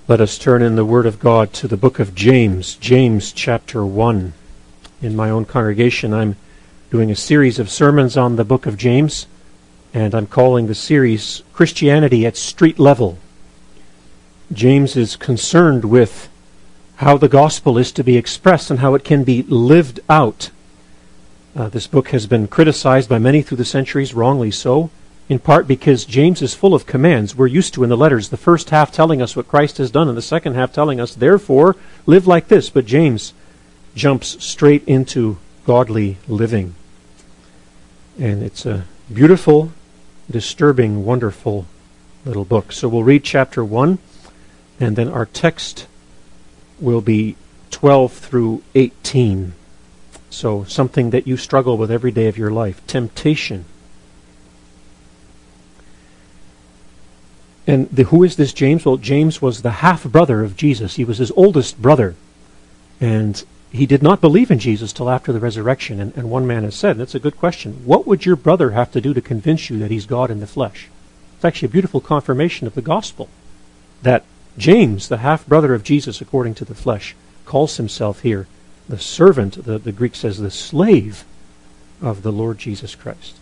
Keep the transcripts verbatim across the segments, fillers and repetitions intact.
Let us turn in the Word of God to the book of James, James chapter one. In my own congregation, I'm doing a series of sermons on the book of James, and I'm calling the series Christianity at Street Level. James is concerned with how the gospel is to be expressed and how it can be lived out. Uh, this book has been criticized by many through the centuries, wrongly so, in part because James is full of commands. We're used to in the letters, the first half telling us what Christ has done and the second half telling us, therefore, live like this. But James jumps straight into godly living. And it's a beautiful, disturbing, wonderful little book. So we'll read chapter one, and then our text will be twelve through eighteen. So something that you struggle with every day of your life. Temptation. And the, who is this James? Well, James was the half-brother of Jesus. He was his oldest brother. And he did not believe in Jesus till after the resurrection. And, and one man has said, and it's a good question, what would your brother have to do to convince you that he's God in the flesh? It's actually a beautiful confirmation of the gospel, that James, the half-brother of Jesus according to the flesh, calls himself here the servant, the, the Greek says the slave of the Lord Jesus Christ.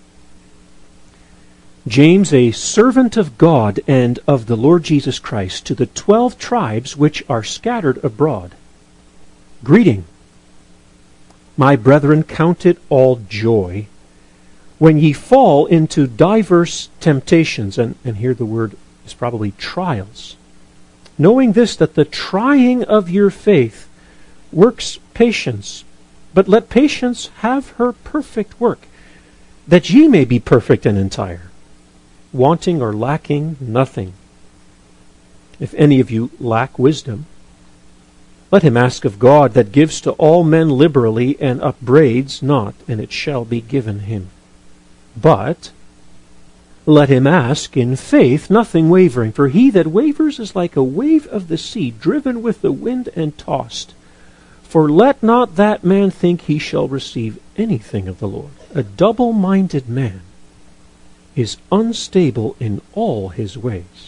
James, a servant of God and of the Lord Jesus Christ, to the twelve tribes which are scattered abroad. Greeting. My brethren, count it all joy when ye fall into diverse temptations, and, and here the word is probably trials, knowing this, that the trying of your faith works patience, but let patience have her perfect work, that ye may be perfect and entire, wanting or lacking nothing. If any of you lack wisdom, let him ask of God, that gives to all men liberally and upbraids not, and it shall be given him. But let him ask in faith, nothing wavering, for he that wavers is like a wave of the sea, driven with the wind and tossed. For let not that man think he shall receive anything of the Lord. A double-minded man is unstable in all his ways.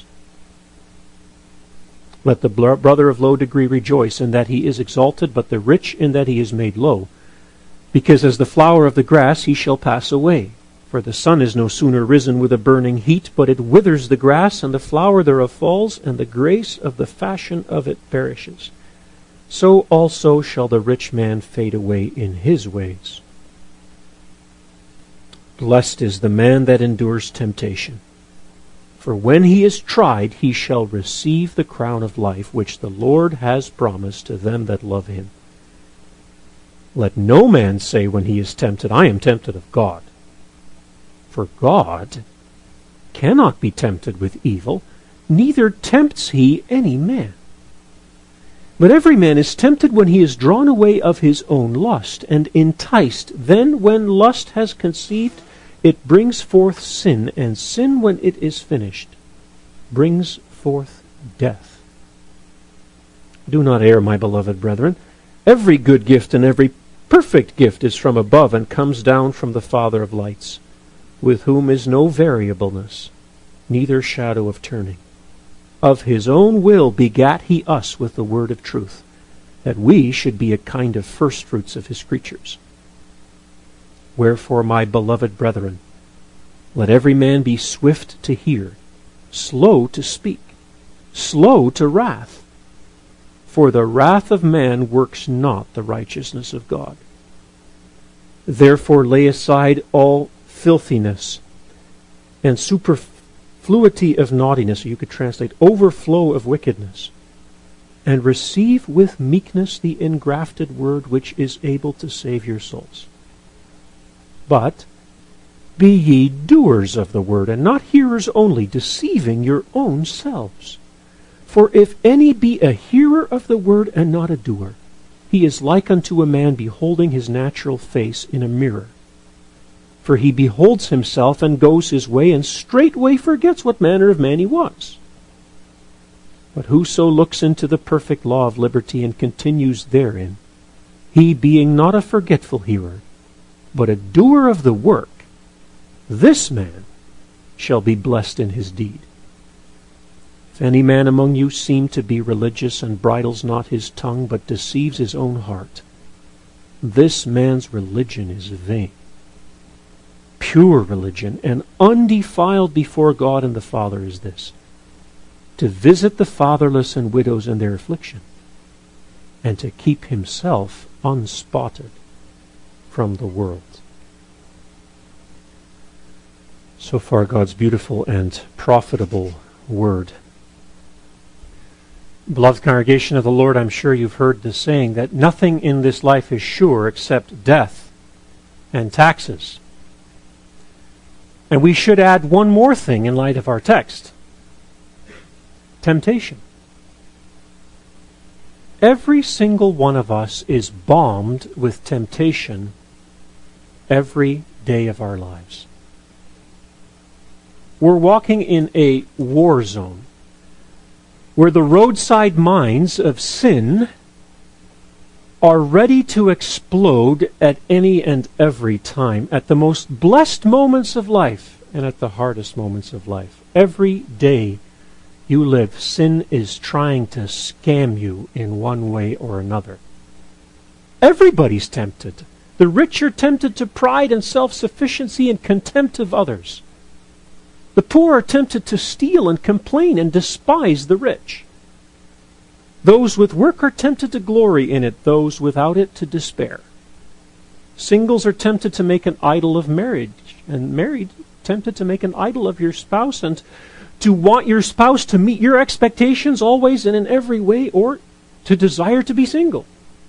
Let the brother of low degree rejoice in that he is exalted, but the rich in that he is made low. Because as the flower of the grass he shall pass away. For the sun is no sooner risen with a burning heat, but it withers the grass, and the flower thereof falls, and the grace of the fashion of it perishes. So also shall the rich man fade away in his ways. Blessed is the man that endures temptation. For when he is tried, he shall receive the crown of life, which the Lord has promised to them that love him. Let no man say when he is tempted, I am tempted of God. For God cannot be tempted with evil, neither tempts he any man. But every man is tempted when he is drawn away of his own lust, and enticed. Then when lust has conceived, it brings forth sin, and sin, when it is finished, brings forth death. Do not err, my beloved brethren. Every good gift and every perfect gift is from above, and comes down from the Father of lights, with whom is no variableness, neither shadow of turning. Of his own will begat he us with the word of truth, that we should be a kind of firstfruits of his creatures. Wherefore, my beloved brethren, let every man be swift to hear, slow to speak, slow to wrath. For the wrath of man works not the righteousness of God. Therefore lay aside all filthiness and superfluity of naughtiness, or you could translate overflow of wickedness, and receive with meekness the engrafted word, which is able to save your souls. But be ye doers of the word, and not hearers only, deceiving your own selves. For if any be a hearer of the word and not a doer, he is like unto a man beholding his natural face in a mirror. For he beholds himself and goes his way, and straightway forgets what manner of man he was. But whoso looks into the perfect law of liberty and continues therein, he being not a forgetful hearer, but a doer of the work, this man shall be blessed in his deed. If any man among you seem to be religious and bridles not his tongue, but deceives his own heart, this man's religion is vain. Pure religion and undefiled before God and the Father is this: to visit the fatherless and widows in their affliction, and to keep himself unspotted from the world. So far, God's beautiful and profitable word. Beloved congregation of the Lord, I'm sure you've heard the saying that nothing in this life is sure except death and taxes. And we should add one more thing in light of our text: temptation. Every single one of us is bombed with temptation every day of our lives. We're walking in a war zone where the roadside mines of sin are ready to explode at any and every time, at the most blessed moments of life and at the hardest moments of life. Every day you live, sin is trying to scam you in one way or another. Everybody's tempted. The rich are tempted to pride and self-sufficiency and contempt of others. The poor are tempted to steal and complain and despise the rich. Those with work are tempted to glory in it, those without it to despair. Singles are tempted to make an idol of marriage, and married tempted to make an idol of your spouse, and to want your spouse to meet your expectations always and in every way, or to desire to be single.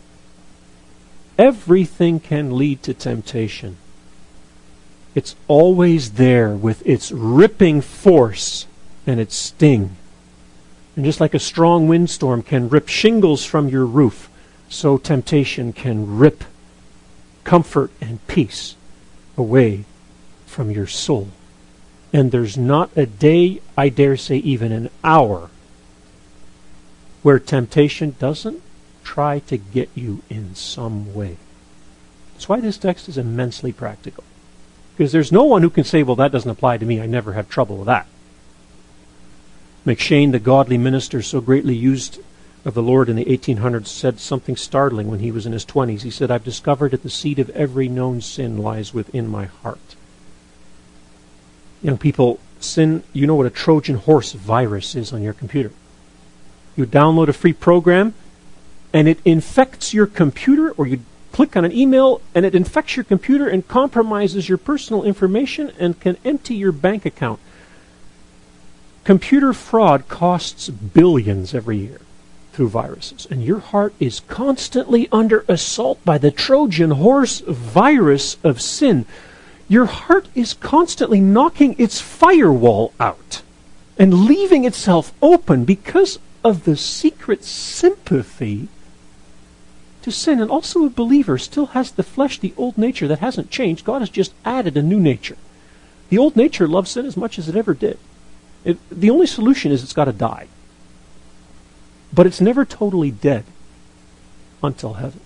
Everything can lead to temptation. It's always there with its ripping force and its sting. And just like a strong windstorm can rip shingles from your roof, so temptation can rip comfort and peace away from your soul. And there's not a day, I dare say even an hour, where temptation doesn't try to get you in some way. That's why this text is immensely practical. Because there's no one who can say, well, that doesn't apply to me, I never have trouble with that. McShane, the godly minister so greatly used of the Lord in the eighteen hundreds, said something startling when he was in his twenties. He said, I've discovered that the seed of every known sin lies within my heart. Young people, sin, you know what a Trojan horse virus is on your computer. You download a free program, and it infects your computer, or you click on an email, and it infects your computer and compromises your personal information and can empty your bank account. Computer fraud costs billions every year through viruses, and your heart is constantly under assault by the Trojan horse virus of sin. Your heart is constantly knocking its firewall out and leaving itself open because of the secret sympathy to sin. And also a believer still has the flesh, the old nature that hasn't changed. God has just added a new nature. The old nature loves sin as much as it ever did. It, the only solution is it's got to die. But it's never totally dead until heaven.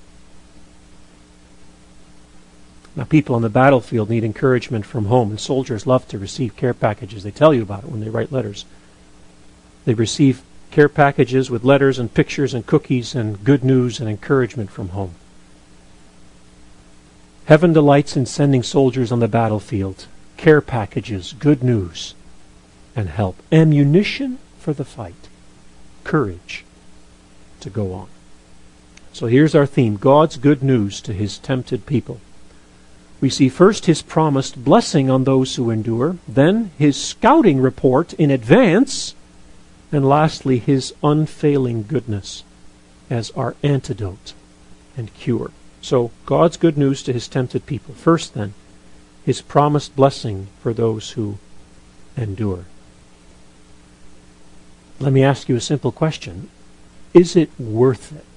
Now, people on the battlefield need encouragement from home, and soldiers love to receive care packages. They tell you about it when they write letters. They receive care packages with letters and pictures and cookies and good news and encouragement from home. Heaven delights in sending soldiers on the battlefield care packages, good news, and help. Ammunition for the fight. Courage to go on. So here's our theme: God's good news to his tempted people. We see first his promised blessing on those who endure, then his scouting report in advance, and lastly his unfailing goodness as our antidote and cure. So God's good news to his tempted people. First then, his promised blessing for those who endure. Let me ask you a simple question. Is it worth it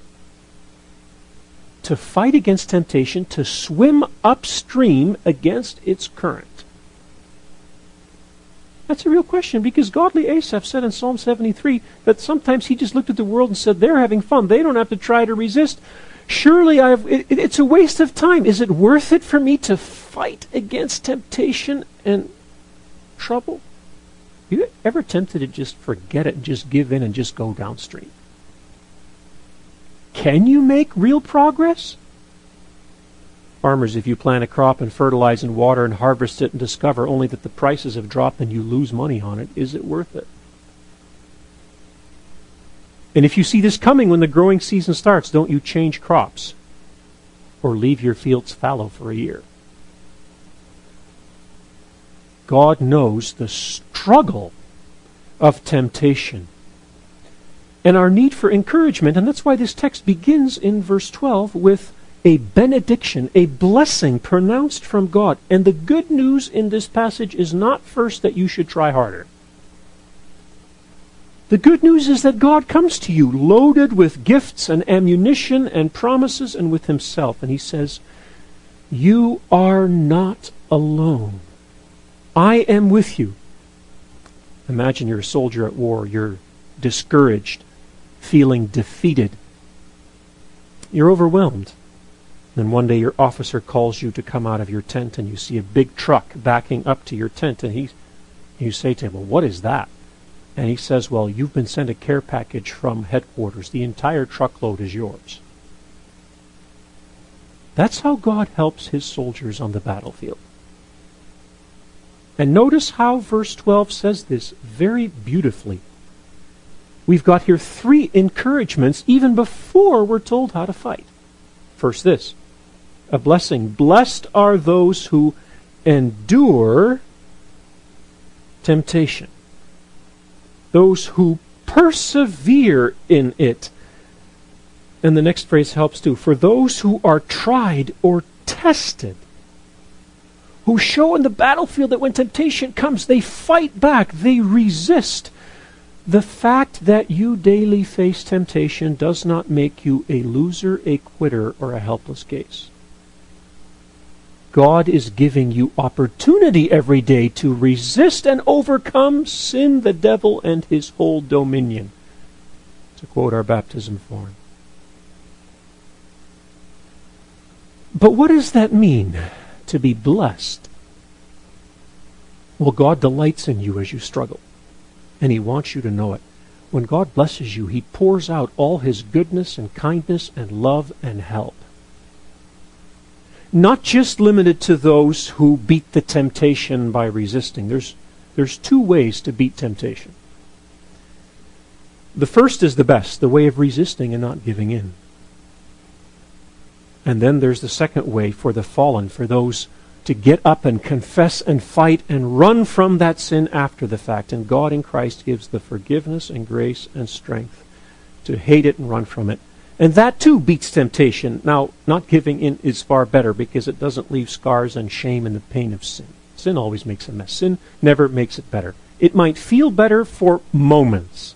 to fight against temptation, to swim upstream against its current? That's a real question, because godly Asaph said in Psalm seventy-three that sometimes he just looked at the world and said, they're having fun. They don't have to try to resist. Surely I have, it, it's a waste of time. Is it worth it for me to fight against temptation and trouble? You, ever tempted to just forget it and just give in and just go downstream? Can you make real progress? Farmers, if you plant a crop and fertilize and water and harvest it and discover only that the prices have dropped and you lose money on it, is it worth it? And if you see this coming when the growing season starts, don't you change crops or leave your fields fallow for a year. God knows the struggle of temptation and our need for encouragement, and that's why this text begins in verse twelve with a benediction, a blessing pronounced from God. And the good news in this passage is not first that you should try harder. The good news is that God comes to you loaded with gifts and ammunition and promises and with himself. And he says, you are not alone. I am with you. Imagine you're a soldier at war. You're discouraged, feeling defeated. You're overwhelmed. Then one day your officer calls you to come out of your tent and you see a big truck backing up to your tent, and he, you say to him, well, what is that? And he says, well, you've been sent a care package from headquarters. The entire truckload is yours. That's how God helps his soldiers on the battlefield. And notice how verse twelve says this very beautifully. We've got here three encouragements even before we're told how to fight. First this, a blessing. Blessed are those who endure temptation. Those who persevere in it. And the next phrase helps too. For those who are tried or tested, who show in the battlefield that when temptation comes, they fight back, they resist. The fact that you daily face temptation does not make you a loser, a quitter, or a helpless case. God is giving you opportunity every day to resist and overcome sin, the devil, and his whole dominion, to quote our baptism form. But what does that mean, to be blessed? Well, God delights in you as you struggle, and he wants you to know it. When God blesses you, he pours out all his goodness and kindness and love and help. Not just limited to those who beat the temptation by resisting. There's, there's two ways to beat temptation. The first is the best, the way of resisting and not giving in. And then there's the second way for the fallen, for those to get up and confess and fight and run from that sin after the fact. And God in Christ gives the forgiveness and grace and strength to hate it and run from it. And that too beats temptation. Now, not giving in is far better because it doesn't leave scars and shame and the pain of sin. Sin always makes a mess. Sin never makes it better. It might feel better for moments.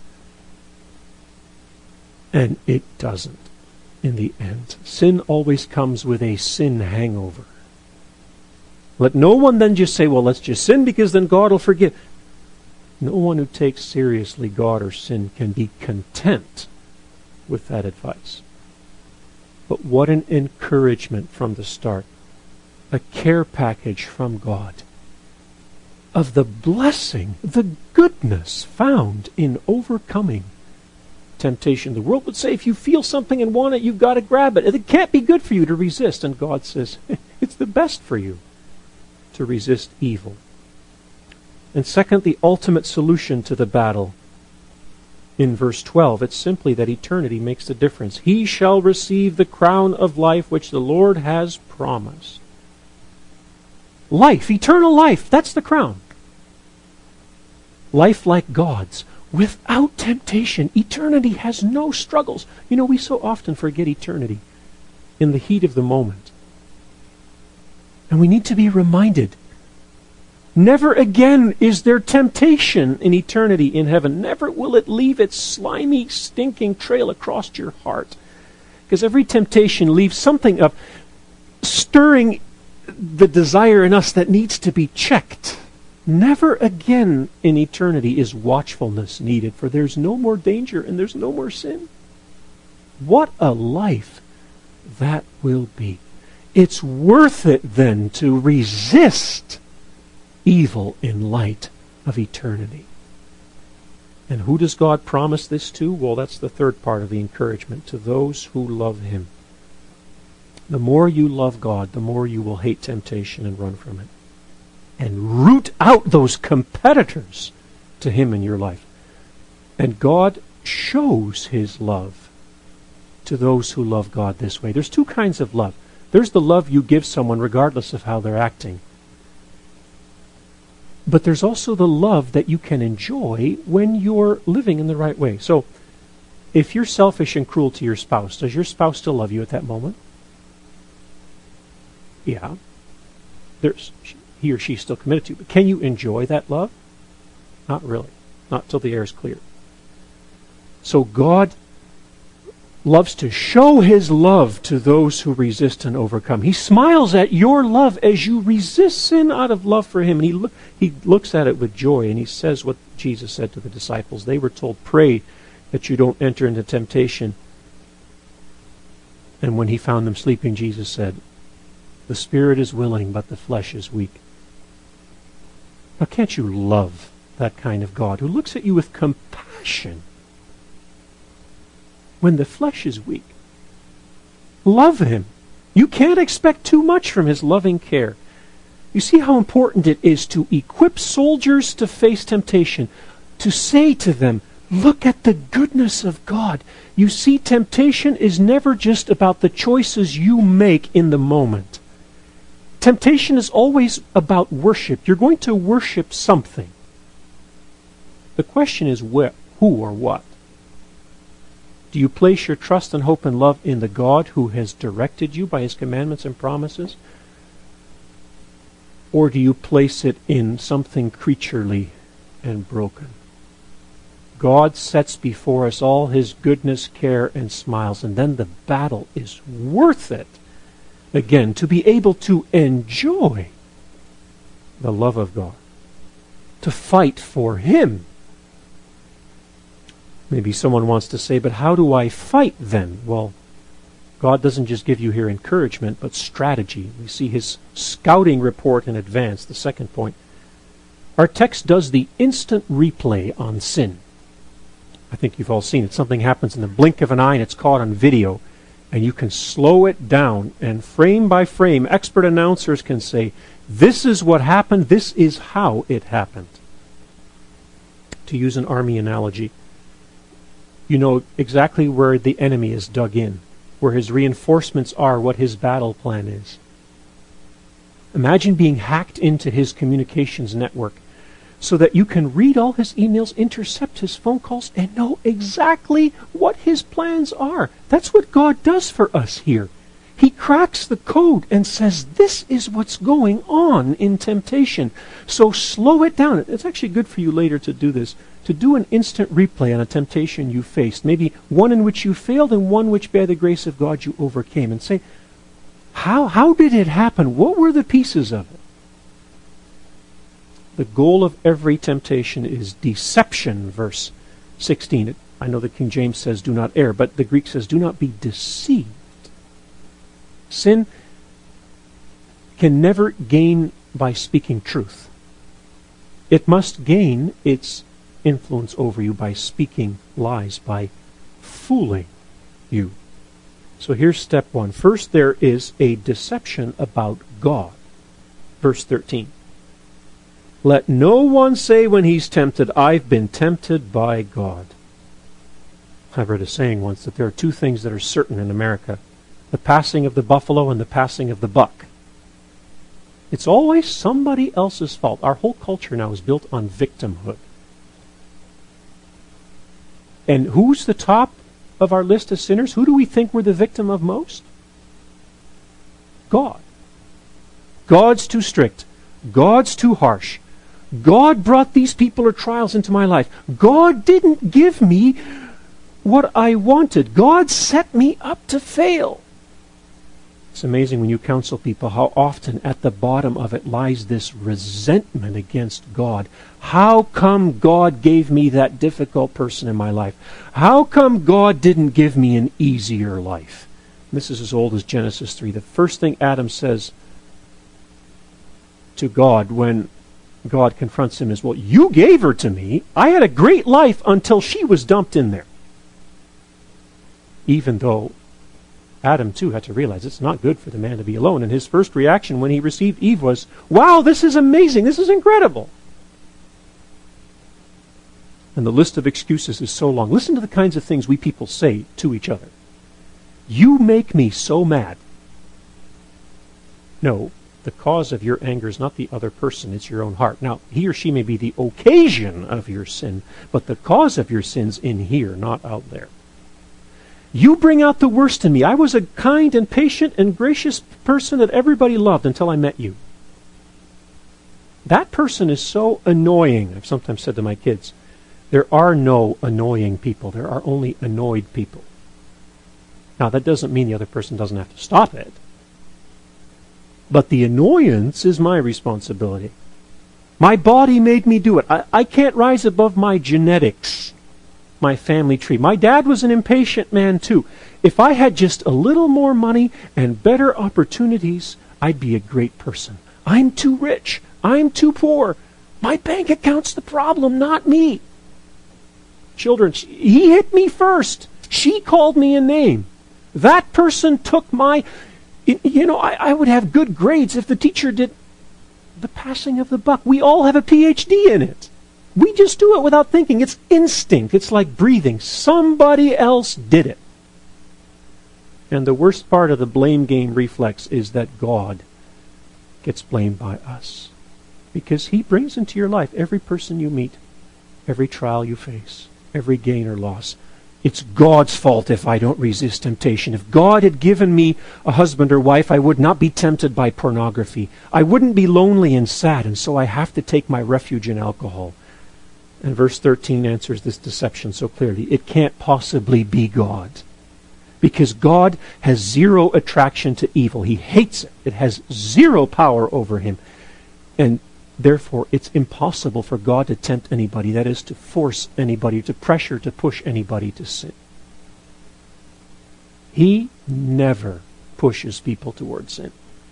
And it doesn't in the end. Sin always comes with a sin hangover. Let no one then just say, well, let's just sin because then God will forgive. No one who takes seriously God or sin can be content with that advice. But what an encouragement from the start. A care package from God of the blessing, the goodness found in overcoming temptation. The world would say if you feel something and want it, you've got to grab it. It can't be good for you to resist. And God says it's the best for you to resist evil. And second, the ultimate solution to the battle. In verse twelve, it's simply that eternity makes the difference. He shall receive the crown of life which the Lord has promised. Life, eternal life, that's the crown. Life like God's, without temptation. Eternity has no struggles. You know, we so often forget eternity in the heat of the moment. And we need to be reminded, never again is there temptation in eternity in heaven. Never will it leave its slimy, stinking trail across your heart. Because every temptation leaves something of stirring the desire in us that needs to be checked. Never again in eternity is watchfulness needed, for there's no more danger and there's no more sin. What a life that will be. It's worth it then to resist evil in light of eternity. And who does God promise this to? Well, that's the third part of the encouragement, to those who love him. The more you love God, the more you will hate temptation and run from it. And root out those competitors to him in your life. And God shows his love to those who love God this way. There's two kinds of love. There's the love you give someone regardless of how they're acting. But there's also the love that you can enjoy when you're living in the right way. So, if you're selfish and cruel to your spouse, does your spouse still love you at that moment? Yeah. There's, he or she's still committed to you. But can you enjoy that love? Not really. Not till the air is clear. So God loves to show his love to those who resist and overcome. He smiles at your love as you resist sin out of love for him. And he, lo- he looks at it with joy, and he says what Jesus said to the disciples. They were told, pray that you don't enter into temptation. And when he found them sleeping, Jesus said, the spirit is willing, but the flesh is weak. Now, can't you love that kind of God who looks at you with compassion when the flesh is weak? Love him. You can't expect too much from his loving care. You see how important it is to equip soldiers to face temptation, to say to them, look at the goodness of God. You see, temptation is never just about the choices you make in the moment. Temptation is always about worship. You're going to worship something. The question is wh- who or what? Do you place your trust and hope and love in the God who has directed you by his commandments and promises? Or do you place it in something creaturely and broken? God sets before us all his goodness, care, and smiles, and then the battle is worth it. Again, to be able to enjoy the love of God, to fight for him. Maybe someone wants to say, but how do I fight then? Well, God doesn't just give you here encouragement, but strategy. We see his scouting report in advance, the second point. Our text does the instant replay on sin. I think you've all seen it. Something happens in the blink of an eye and it's caught on video. And you can slow it down, and frame by frame, expert announcers can say, this is what happened, this is how it happened. To use an army analogy, you know exactly where the enemy is dug in, where his reinforcements are, what his battle plan is. Imagine being hacked into his communications network so that you can read all his emails, intercept his phone calls, and know exactly what his plans are. That's what God does for us here. He cracks the code and says, this is what's going on in temptation. So slow it down. It's actually good for you later to do this, to do an instant replay on a temptation you faced, maybe one in which you failed and one which by the grace of God you overcame, and say, how, how did it happen? What were the pieces of it? The goal of every temptation is deception, verse sixteen. I know the King James says do not err, but the Greek says do not be deceived. Sin can never gain by speaking truth. It must gain its influence over you by speaking lies, by fooling you. So here's step one. First, there is a deception about God. Verse thirteen. Let no one say when he's tempted, I've been tempted by God. I read a saying once that there are two things that are certain in America: the passing of the buffalo and the passing of the buck. It's always somebody else's fault. Our whole culture now is built on victimhood. And who's the top of our list of sinners? Who do we think we're the victim of most? God. God's too strict. God's too harsh. God brought these people or trials into my life. God didn't give me what I wanted. God set me up to fail. It's amazing when you counsel people how often at the bottom of it lies this resentment against God. How come God gave me that difficult person in my life? How come God didn't give me an easier life? And this is as old as Genesis three. The first thing Adam says to God when God confronts him as, well, you gave her to me. I had a great life until she was dumped in there. Even though Adam, too, had to realize it's not good for the man to be alone. And his first reaction when he received Eve was, wow, this is amazing. This is incredible. And the list of excuses is so long. Listen to the kinds of things we people say to each other. You make me so mad. No, the cause of your anger is not the other person, it's your own heart. Now, he or she may be the occasion of your sin, but the cause of your sin's in here, not out there. You bring out the worst in me. I was a kind and patient and gracious person that everybody loved until I met you. That person is so annoying. I've sometimes said to my kids, there are no annoying people. There are only annoyed people. Now, that doesn't mean the other person doesn't have to stop it. But the annoyance is my responsibility. My body made me do it. I, I can't rise above my genetics, my family tree. My dad was an impatient man, too. If I had just a little more money and better opportunities, I'd be a great person. I'm too rich. I'm too poor. My bank account's the problem, not me. Children, he hit me first. She called me a name. That person took my... You know, I, I would have good grades if the teacher did the passing of the buck. We all have a P H D in it. We just do it without thinking. It's instinct. It's like breathing. Somebody else did it. And the worst part of the blame game reflex is that God gets blamed by us. Because he brings into your life every person you meet, every trial you face, every gain or loss. It's God's fault if I don't resist temptation. If God had given me a husband or wife, I would not be tempted by pornography. I wouldn't be lonely and sad, and so I have to take my refuge in alcohol. And verse thirteen answers this deception so clearly. It can't possibly be God. Because God has zero attraction to evil. He hates it. It has zero power over him. And therefore, it's impossible for God to tempt anybody, that is, to force anybody, to pressure, to push anybody to sin. He never pushes people towards sin.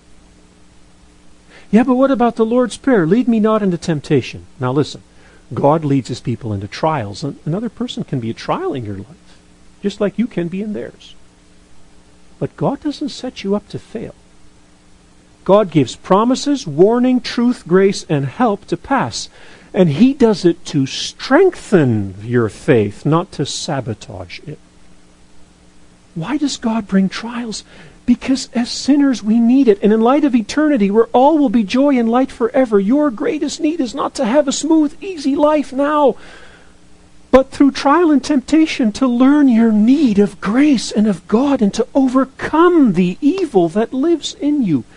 Yeah, but what about the Lord's Prayer? Lead me not into temptation. Now listen, God leads his people into trials. Another person can be a trial in your life, just like you can be in theirs. But God doesn't set you up to fail. God gives promises, warning, truth, grace, and help to pass. And he does it to strengthen your faith, not to sabotage it. Why does God bring trials? Because as sinners we need it. And in light of eternity, where all will be joy and light forever, your greatest need is not to have a smooth, easy life now, but through trial and temptation to learn your need of grace and of God and to overcome the evil that lives in you.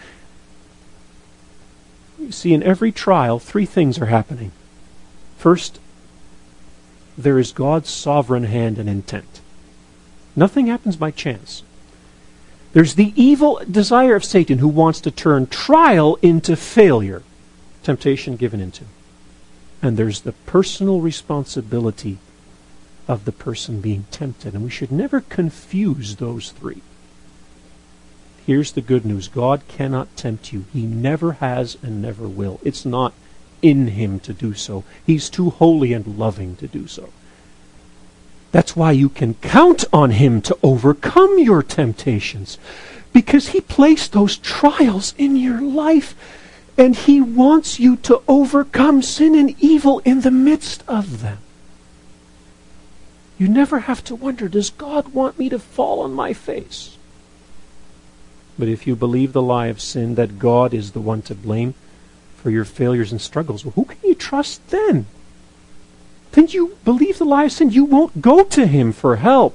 You see, in every trial, three things are happening. First, there is God's sovereign hand and intent. Nothing happens by chance. There's the evil desire of Satan who wants to turn trial into failure, temptation given into. And there's the personal responsibility of the person being tempted. And we should never confuse those three. Here's the good news. God cannot tempt you. He never has and never will. It's not in him to do so. He's too holy and loving to do so. That's why you can count on him to overcome your temptations. Because he placed those trials in your life. And he wants you to overcome sin and evil in the midst of them. You never have to wonder, does God want me to fall on my face? But if you believe the lie of sin, that God is the one to blame for your failures and struggles, well, who can you trust then? Then you believe the lie of sin, you won't go to him for help.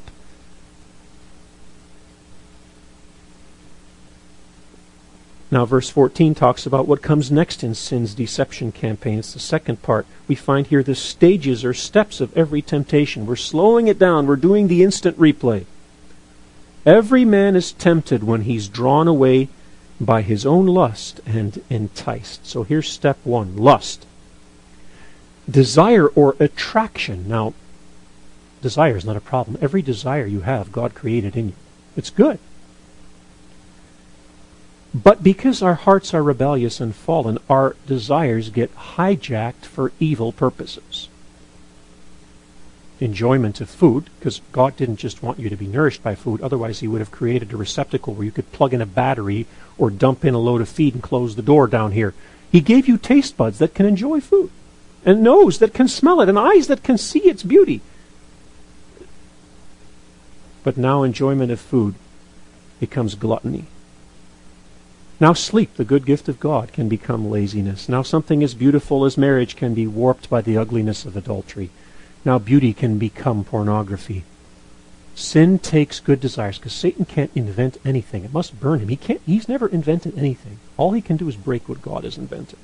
Now verse fourteen talks about what comes next in sin's deception campaign. It's the second part. We find here the stages or steps of every temptation. We're slowing it down. We're doing the instant replay. Every man is tempted when he's drawn away by his own lust and enticed. So here's step one, lust. Desire or attraction. Now, desire is not a problem. Every desire you have, God created in you. It's good. But because our hearts are rebellious and fallen, our desires get hijacked for evil purposes. Enjoyment of food, because God didn't just want you to be nourished by food, otherwise he would have created a receptacle where you could plug in a battery or dump in a load of feed and close the door down here. He gave you taste buds that can enjoy food, and nose that can smell it, and eyes that can see its beauty. But now enjoyment of food becomes gluttony. Now sleep, the good gift of God, can become laziness. Now something as beautiful as marriage can be warped by the ugliness of adultery. Now beauty can become pornography. Sin takes good desires, because Satan can't invent anything. It must burn him. He can't. He's never invented anything. All he can do is break what God has invented.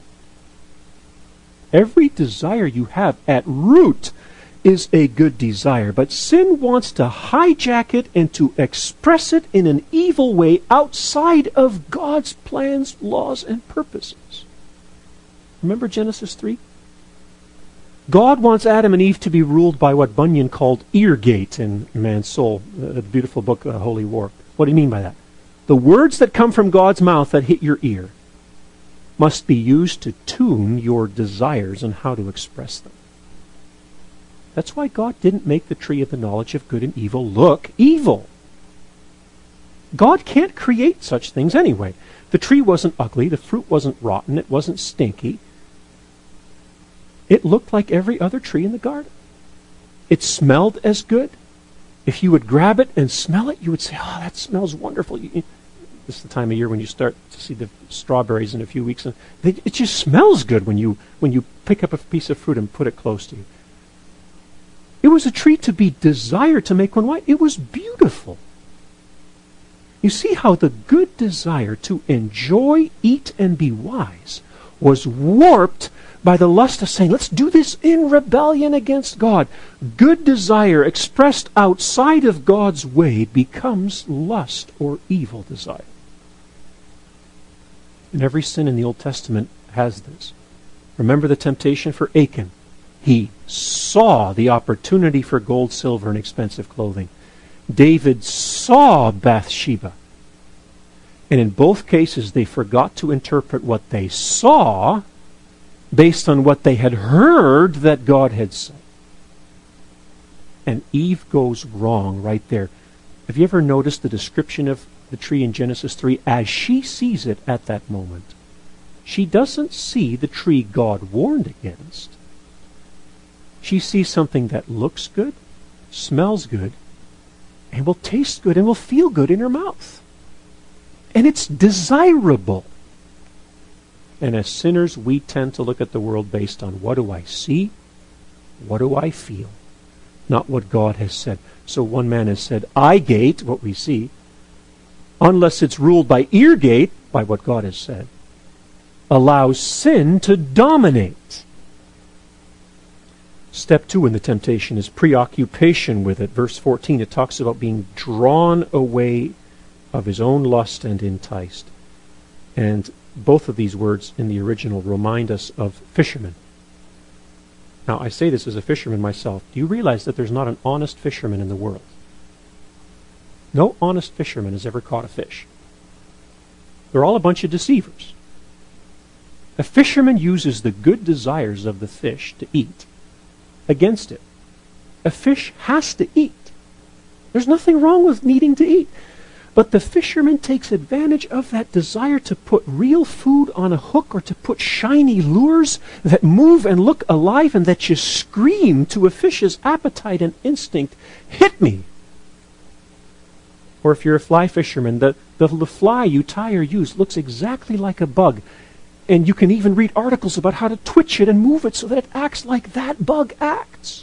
Every desire you have at root is a good desire, but sin wants to hijack it and to express it in an evil way outside of God's plans, laws, and purposes. Remember Genesis three? God wants Adam and Eve to be ruled by what Bunyan called ear gate in Man's Soul, the beautiful book, uh, Holy War. What do you mean by that? The words that come from God's mouth that hit your ear must be used to tune your desires and how to express them. That's why God didn't make the tree of the knowledge of good and evil look evil. God can't create such things anyway. The tree wasn't ugly, the fruit wasn't rotten, it wasn't stinky. It looked like every other tree in the garden. It smelled as good. If you would grab it and smell it, you would say, oh, that smells wonderful. You, this is the time of year when you start to see the strawberries in a few weeks. And they, it just smells good when you, when you pick up a piece of fruit and put it close to you. It was a tree to be desired to make one white. It was beautiful. You see how the good desire to enjoy, eat, and be wise was warped by the lust of saying, let's do this in rebellion against God. Good desire expressed outside of God's way becomes lust or evil desire. And every sin in the Old Testament has this. Remember the temptation for Achan. He saw the opportunity for gold, silver, and expensive clothing. David saw Bathsheba. And in both cases, they forgot to interpret what they saw based on what they had heard that God had said. And Eve goes wrong right there. Have you ever noticed the description of the tree in Genesis three as she sees it at that moment? She doesn't see the tree God warned against. She sees something that looks good, smells good, and will taste good and will feel good in her mouth. And it's desirable. And as sinners, we tend to look at the world based on what do I see, what do I feel, not what God has said. So one man has said, eye gate, what we see, unless it's ruled by ear gate, by what God has said, allows sin to dominate. Step two in the temptation is preoccupation with it. Verse fourteen, it talks about being drawn away of his own lust and enticed. And both of these words in the original remind us of fishermen. Now, I say this as a fisherman myself. Do you realize that there's not an honest fisherman in the world? No honest fisherman has ever caught a fish. They're all a bunch of deceivers. A fisherman uses the good desires of the fish to eat against it. A fish has to eat. There's nothing wrong with needing to eat. But the fisherman takes advantage of that desire to put real food on a hook or to put shiny lures that move and look alive and that just scream to a fish's appetite and instinct, hit me. Or if you're a fly fisherman, the, the, the fly you tie or use looks exactly like a bug. And you can even read articles about how to twitch it and move it so that it acts like that bug acts.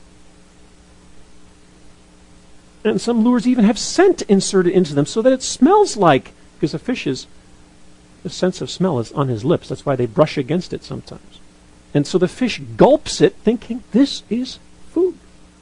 And some lures even have scent inserted into them so that it smells like, because a fish's the sense of smell is on his lips. That's why they brush against it sometimes. And so the fish gulps it thinking, this is food.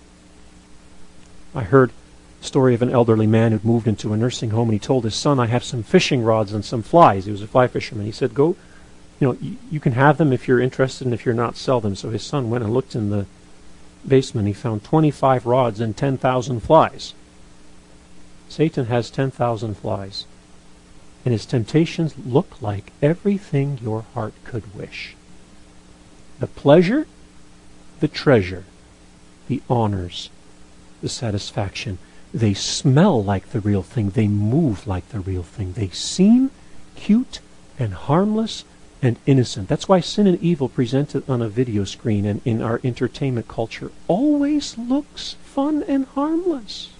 I heard a story of an elderly man who'd moved into a nursing home and he told his son, I have some fishing rods and some flies. He was a fly fisherman. He said, go, you know, you, you can have them if you're interested, and if you're not, sell them. So his son went and looked in the basement. He found twenty-five rods and ten thousand flies. Satan has ten thousand flies. And his temptations look like everything your heart could wish. The pleasure, the treasure, the honors, the satisfaction. They smell like the real thing. They move like the real thing. They seem cute and harmless and innocent. That's why sin and evil presented on a video screen and in our entertainment culture always looks fun and harmless.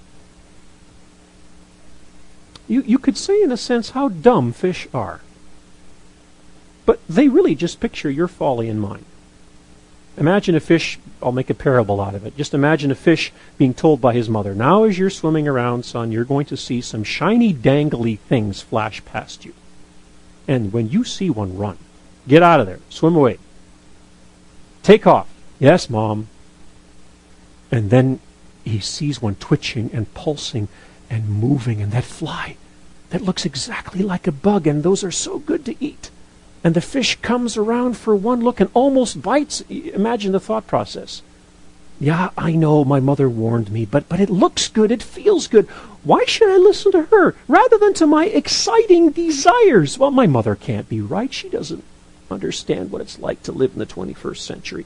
You, you could say in a sense how dumb fish are. But they really just picture your folly and mine. Imagine a fish, I'll make a parable out of it. Just imagine a fish being told by his mother, now as you're swimming around, son, you're going to see some shiny, dangly things flash past you. And when you see one, run. Get out of there. Swim away. Take off. Yes, Mom. And then he sees one twitching and pulsing and moving, and that fly that looks exactly like a bug, and those are so good to eat. And the fish comes around for one look and almost bites. Imagine the thought process. Yeah, I know my mother warned me, but, but it looks good, it feels good. Why should I listen to her rather than to my exciting desires? Well, my mother can't be right. She doesn't understand what it's like to live in the twenty-first century.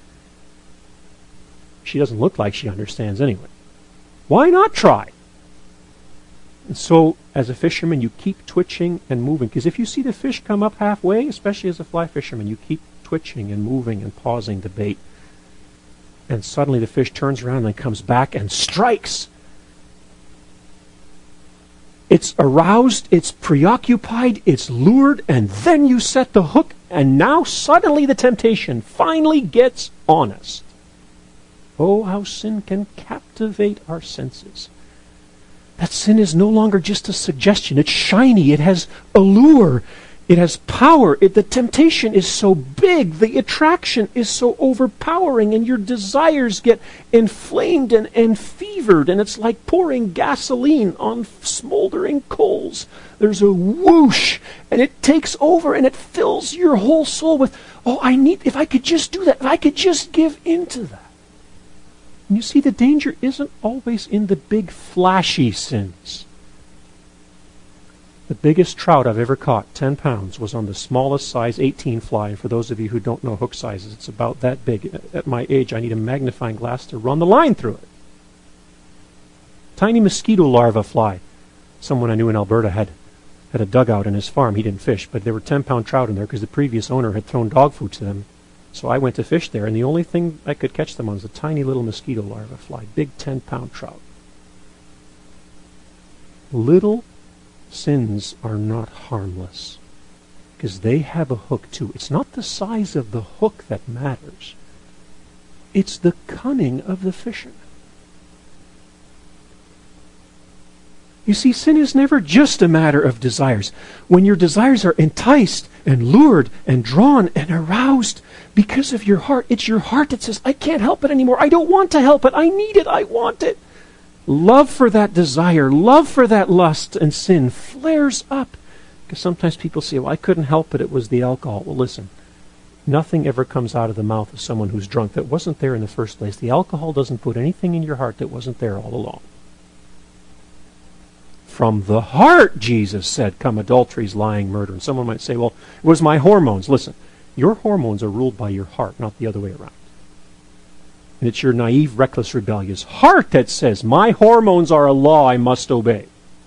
She doesn't look like she understands anyway. Why not try? And so, as a fisherman, you keep twitching and moving. Because if you see the fish come up halfway, especially as a fly fisherman, you keep twitching and moving and pausing the bait. And suddenly the fish turns around and comes back and strikes. It's aroused, it's preoccupied, it's lured, and then you set the hook, and now suddenly the temptation finally gets honest. Oh, how sin can captivate our senses. That sin is no longer just a suggestion. It's shiny. It has allure. It has power. It, the temptation is so big. The attraction is so overpowering. And your desires get inflamed and, and fevered. And it's like pouring gasoline on smoldering coals. There's a whoosh. And it takes over and it fills your whole soul with, oh, I need, if I could just do that. If I could just give into that. And you see, the danger isn't always in the big flashy sins. The biggest trout I've ever caught, ten pounds, was on the smallest size eighteen fly. And for those of you who don't know hook sizes, it's about that big. At my age, I need a magnifying glass to run the line through it. Tiny mosquito larva fly. Someone I knew in Alberta had, had a dugout in his farm. He didn't fish, but there were ten-pound trout in there because the previous owner had thrown dog food to them. So I went to fish there, and the only thing I could catch them on was a tiny little mosquito larva fly, big ten-pound trout. Little sins are not harmless because they have a hook too. It's not the size of the hook that matters. It's the cunning of the fisherman. You see, sin is never just a matter of desires. When your desires are enticed and lured and drawn and aroused because of your heart, it's your heart that says, I can't help it anymore. I don't want to help it. I need it. I want it. Love for that desire, love for that lust and sin flares up. Because sometimes people say, well, I couldn't help it. It was the alcohol. Well, listen, nothing ever comes out of the mouth of someone who's drunk that wasn't there in the first place. The alcohol doesn't put anything in your heart that wasn't there all along. From the heart, Jesus said, come adulteries, lying, murder. And someone might say, well, it was my hormones. Listen, your hormones are ruled by your heart, not the other way around. And it's your naive, reckless, rebellious heart that says, my hormones are a law I must obey.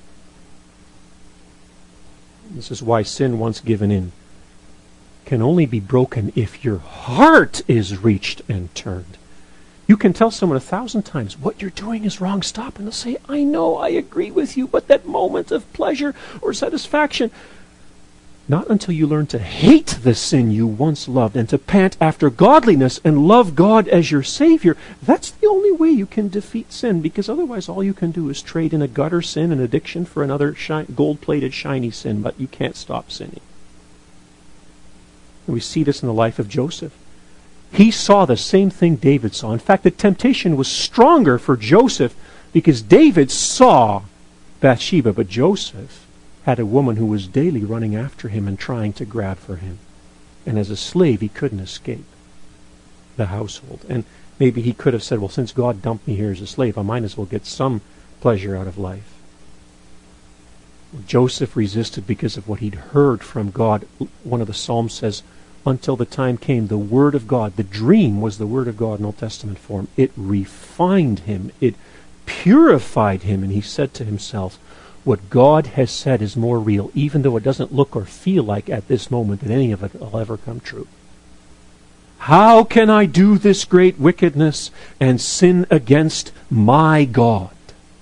This is why sin, once given in, can only be broken if your heart is reached and turned. You can tell someone a thousand times, what you're doing is wrong, stop. And they'll say, I know, I agree with you, but that moment of pleasure or satisfaction, not until you learn to hate the sin you once loved and to pant after godliness and love God as your Savior. That's the only way you can defeat sin, because otherwise all you can do is trade in a gutter sin, an addiction, for another shi- gold-plated shiny sin, but you can't stop sinning. And we see this in the life of Joseph. He saw the same thing David saw. In fact, the temptation was stronger for Joseph because David saw Bathsheba, but Joseph had a woman who was daily running after him and trying to grab for him. And as a slave, he couldn't escape the household. And maybe he could have said, well, since God dumped me here as a slave, I might as well get some pleasure out of life. Joseph resisted because of what he'd heard from God. One of the Psalms says, until the time came, the Word of God, the dream was the Word of God in Old Testament form. It refined him. It purified him. And he said to himself, what God has said is more real, even though it doesn't look or feel like at this moment that any of it will ever come true. How can I do this great wickedness and sin against my God?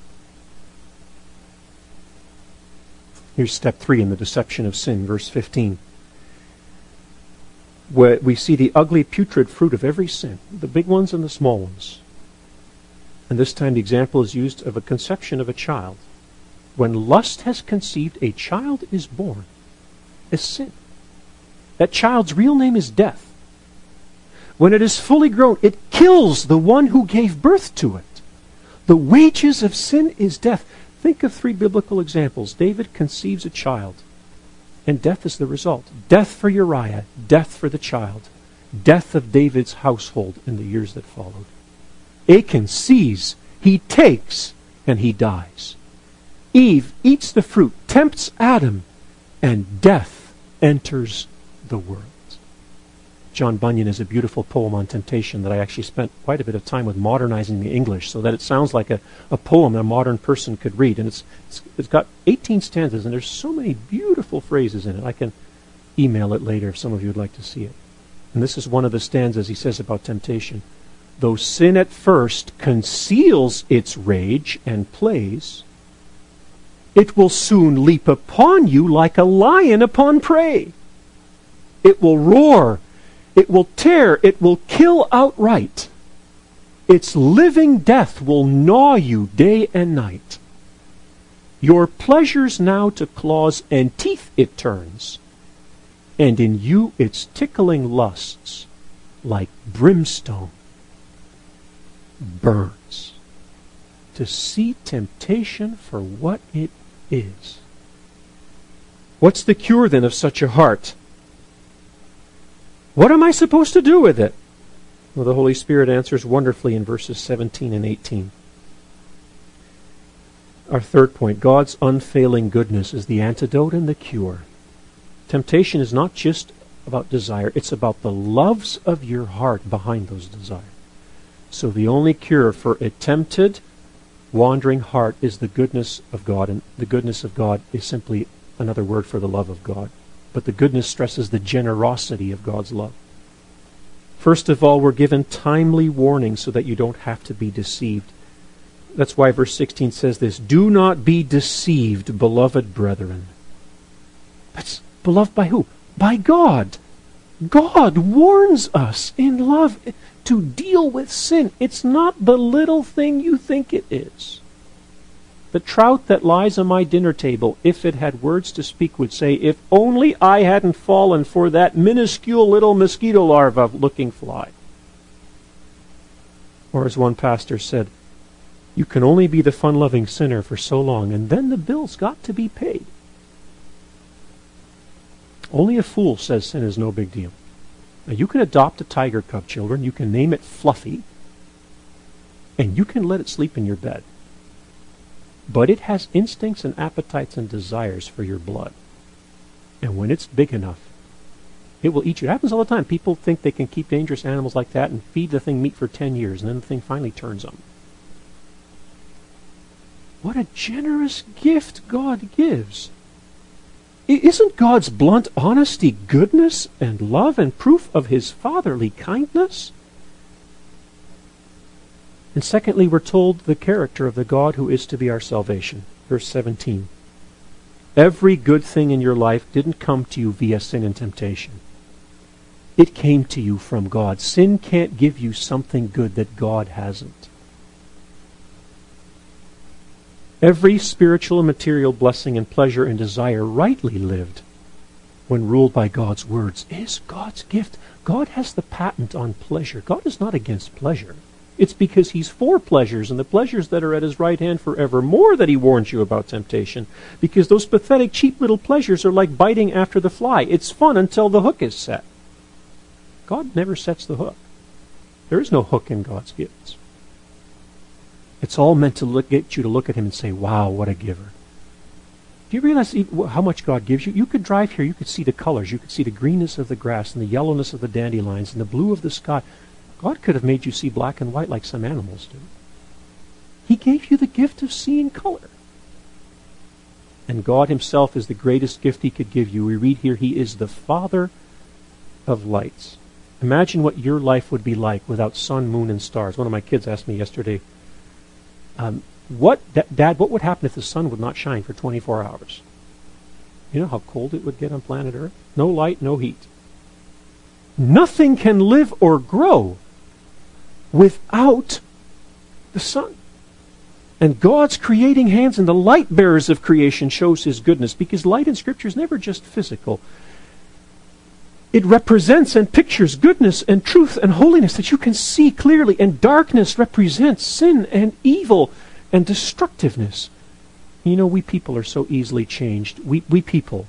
Here's step three in the deception of sin, verse fifteen. Where we see the ugly, putrid fruit of every sin, the big ones and the small ones. And this time the example is used of a conception of a child. When lust has conceived, a child is born. A sin. That child's real name is death. When it is fully grown, it kills the one who gave birth to it. The wages of sin is death. Think of three biblical examples. David conceives a child, and death is the result. Death for Uriah, death for the child, death of David's household in the years that followed. Achan sees, he takes, and he dies. Eve eats the fruit, tempts Adam, and death enters the world. John Bunyan has a beautiful poem on temptation that I actually spent quite a bit of time with modernizing the English so that it sounds like a, a poem that a modern person could read. And it's, it's it's got eighteen stanzas, and there's so many beautiful phrases in it. I can email it later if some of you would like to see it. And this is one of the stanzas he says about temptation. Though sin at first conceals its rage and plays, it will soon leap upon you like a lion upon prey. It will roar, it will tear, it will kill outright. Its living death will gnaw you day and night. Your pleasures now to claws and teeth it turns, and in you its tickling lusts, like brimstone, burns. To see temptation for what it is. What's the cure then of such a heart? What am I supposed to do with it? Well, the Holy Spirit answers wonderfully in verses seventeen and eighteen. Our third point, God's unfailing goodness is the antidote and the cure. Temptation is not just about desire, it's about the loves of your heart behind those desires. So the only cure for a tempted, wandering heart is the goodness of God, and the goodness of God is simply another word for the love of God. But the goodness stresses the generosity of God's love. First of all, we're given timely warning so that you don't have to be deceived. That's why verse sixteen says this, do not be deceived, beloved brethren. That's beloved by who? By God. God warns us in love to deal with sin. It's not the little thing you think it is. The trout that lies on my dinner table, if it had words to speak, would say, if only I hadn't fallen for that minuscule little mosquito larva-looking fly. Or as one pastor said, you can only be the fun-loving sinner for so long, and then the bill's got to be paid. Only a fool says sin is no big deal. Now, you can adopt a tiger cub, children. You can name it Fluffy, and you can let it sleep in your bed. But it has instincts and appetites and desires for your blood. And when it's big enough, it will eat you. It happens all the time. People think they can keep dangerous animals like that and feed the thing meat for ten years, and then the thing finally turns on them. What a generous gift God gives. Isn't God's blunt honesty goodness and love and proof of His fatherly kindness? And secondly, we're told the character of the God who is to be our salvation. Verse seventeen. Every good thing in your life didn't come to you via sin and temptation. It came to you from God. Sin can't give you something good that God hasn't. Every spiritual and material blessing and pleasure and desire rightly lived, when ruled by God's words, is God's gift. God has the patent on pleasure. God is not against pleasure. It's because He's for pleasures, and the pleasures that are at His right hand forevermore that He warns you about temptation. Because those pathetic, cheap little pleasures are like biting after the fly. It's fun until the hook is set. God never sets the hook. There is no hook in God's gifts. It's all meant to look, get you to look at Him and say, wow, what a giver. Do you realize how much God gives you? You could drive here, you could see the colors, you could see the greenness of the grass and the yellowness of the dandelions and the blue of the sky. God could have made you see black and white like some animals do. He gave you the gift of seeing color. And God himself is the greatest gift he could give you. We read here, he is the Father of lights. Imagine what your life would be like without sun, moon, and stars. One of my kids asked me yesterday, um, what, Dad, what would happen if the sun would not shine for twenty-four hours? You know how cold it would get on planet Earth? No light, no heat. Nothing can live or grow without the sun. And God's creating hands and the light bearers of creation shows his goodness, because light in Scripture is never just physical. It represents and pictures goodness and truth and holiness that you can see clearly, and darkness represents sin and evil and destructiveness. You know, we people are so easily changed. We, we people,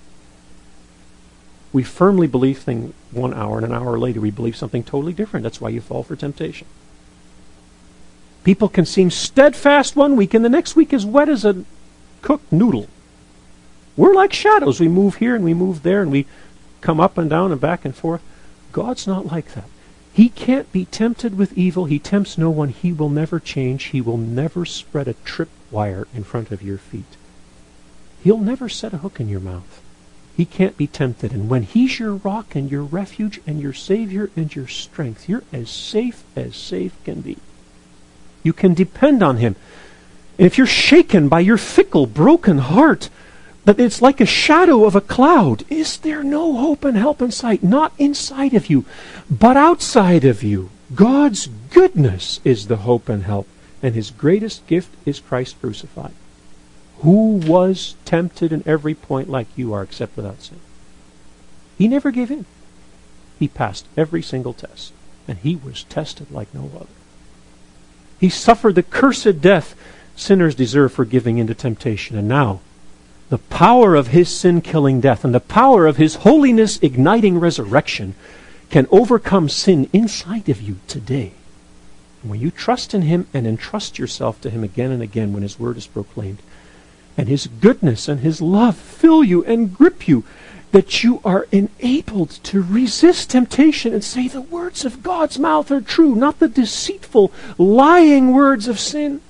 we firmly believe thing one hour, and an hour later we believe something totally different. That's why you fall for temptation. People can seem steadfast one week, and the next week as wet as a cooked noodle. We're like shadows. We move here and we move there, and we come up and down and back and forth. God's not like that. He can't be tempted with evil. He tempts no one. He will never change. He will never spread a tripwire in front of your feet. He'll never set a hook in your mouth. He can't be tempted. And when he's your rock and your refuge and your Savior and your strength, you're as safe as safe can be. You can depend on him. And if you're shaken by your fickle, broken heart, that it's like a shadow of a cloud, is there no hope and help in sight? Not inside of you, but outside of you. God's goodness is the hope and help, and his greatest gift is Christ crucified, who was tempted in every point like you are, except without sin. He never gave in. He passed every single test, and he was tested like no other. He suffered the cursed death sinners deserve for giving into temptation, and now the power of his sin-killing death and the power of his holiness-igniting resurrection can overcome sin inside of you today. And when you trust in him and entrust yourself to him again and again when his word is proclaimed, and his goodness and his love fill you and grip you, that you are enabled to resist temptation and say the words of God's mouth are true, not the deceitful, lying words of sin.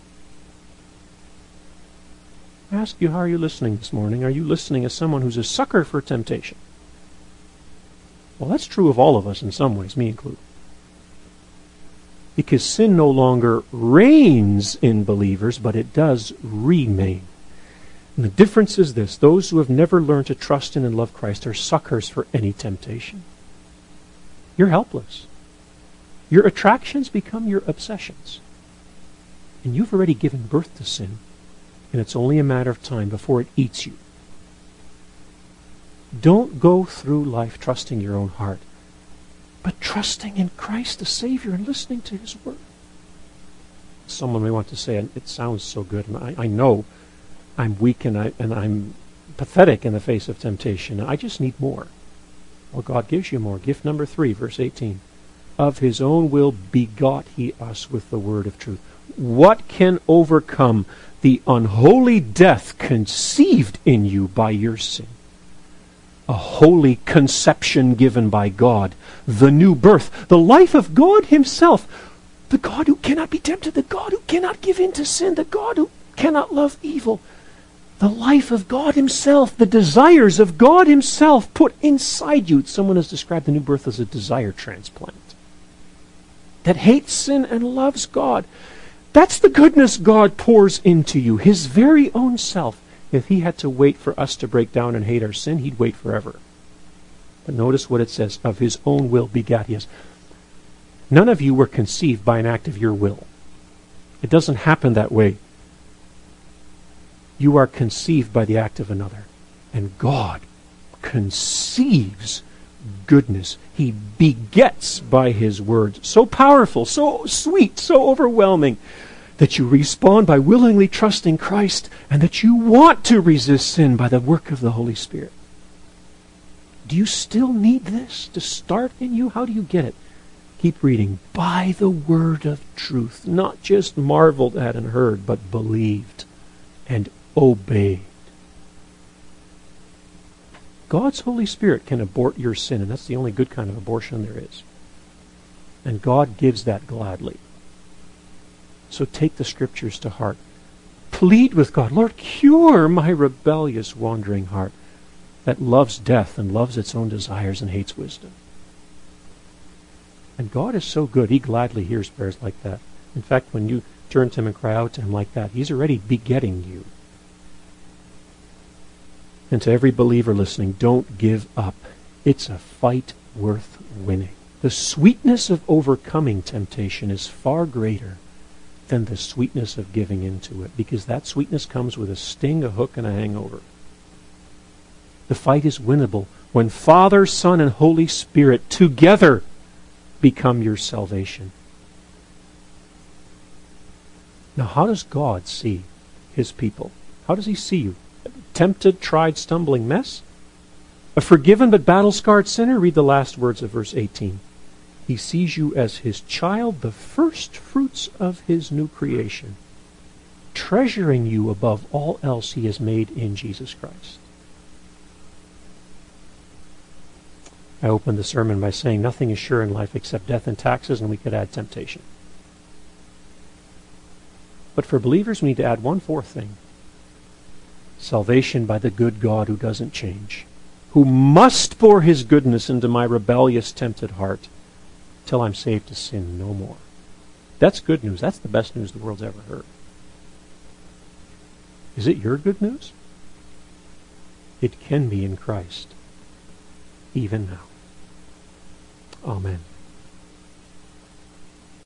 I ask you, how are you listening this morning? Are you listening as someone who's a sucker for temptation? Well, that's true of all of us in some ways, me included. Because sin no longer reigns in believers, but it does remain. And the difference is this: those who have never learned to trust in and love Christ are suckers for any temptation. You're helpless. Your attractions become your obsessions. And you've already given birth to sin. And it's only a matter of time before it eats you. Don't go through life trusting your own heart, but trusting in Christ the Savior and listening to his word. Someone may want to say, it sounds so good, and I, I know I'm weak and, I, and I'm pathetic in the face of temptation. I just need more. Well, God gives you more. Gift number three, verse eighteen. Of his own will begot he us with the word of truth. What can overcome the unholy death conceived in you by your sin? A holy conception given by God, the new birth, the life of God himself, the God who cannot be tempted, the God who cannot give in to sin, the God who cannot love evil, the life of God himself, the desires of God himself put inside you. Someone has described the new birth as a desire transplant that hates sin and loves God. That's the goodness God pours into you, his very own self. If he had to wait for us to break down and hate our sin, he'd wait forever. But notice what it says: of his own will begat he us. None of you were conceived by an act of your will. It doesn't happen that way. You are conceived by the act of another. And God conceives goodness. He begets by his word. So powerful, so sweet, so overwhelming, that you respond by willingly trusting Christ, and that you want to resist sin by the work of the Holy Spirit. Do you still need this to start in you? How do you get it? Keep reading. By the word of truth. Not just marveled at and heard, but believed and obeyed. God's Holy Spirit can abort your sin, and that's the only good kind of abortion there is. And God gives that gladly. So take the Scriptures to heart. Plead with God, Lord, cure my rebellious, wandering heart that loves death and loves its own desires and hates wisdom. And God is so good, He gladly hears prayers like that. In fact, when you turn to Him and cry out to Him like that, He's already begetting you. And to every believer listening, don't give up. It's a fight worth winning. The sweetness of overcoming temptation is far greater than the sweetness of giving into it, because that sweetness comes with a sting, a hook, and a hangover. The fight is winnable when Father, Son, and Holy Spirit together become your salvation. Now, how does God see His people? How does He see you? A tempted, tried, stumbling mess? A forgiven but battle-scarred sinner? Read the last words of verse eighteen. He sees you as His child, the first fruits of His new creation, treasuring you above all else He has made in Jesus Christ. I opened the sermon by saying nothing is sure in life except death and taxes, and we could add temptation. But for believers, we need to add one fourth thing. Salvation by the good God who doesn't change, who must pour His goodness into my rebellious, tempted heart till I'm saved to sin no more. That's good news. That's the best news the world's ever heard. Is it your good news? It can be in Christ, even now. Amen.